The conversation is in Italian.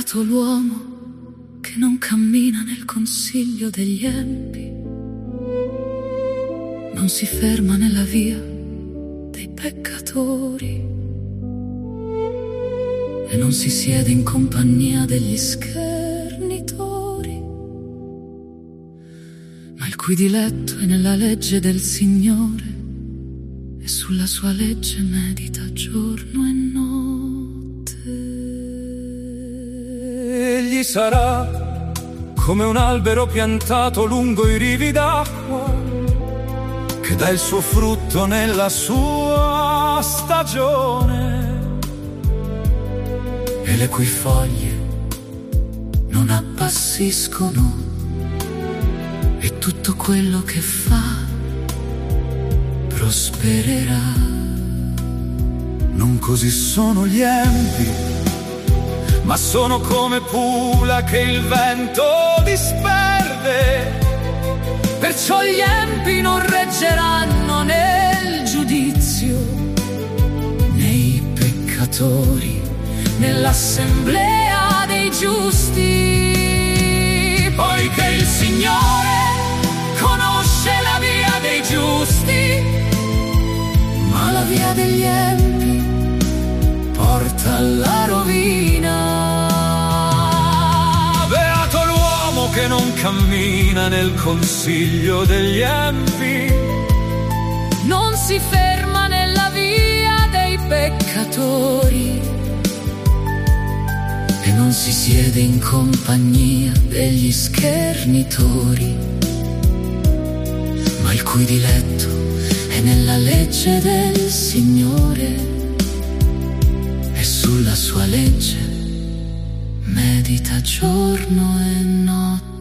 Beato l'uomo che non cammina nel consiglio degli empi, non si ferma nella via dei peccatori e non si siede in compagnia degli schernitori, ma il cui diletto è nella legge del Signore e sulla sua legge medita giorno e notte. Egli sarà come un albero piantato lungo i rivi d'acqua, che dà il suo frutto nella sua stagione, e le cui foglie non appassiscono, e tutto quello che fa prospererà. Non così sono gli empi, ma sono come pula che il vento disperde. Perciò gli empi non reggeranno nel giudizio, né i peccatori nell'assemblea dei giusti. Poiché il Signore conosce la via dei giusti, ma la via degli empi porta alla rovina. Beato l'uomo che non cammina nel consiglio degli empi, non si ferma nella via dei peccatori e non si siede in compagnia degli schernitori, ma il cui diletto è nella legge del Signore e sulla sua legge medita giorno e notte.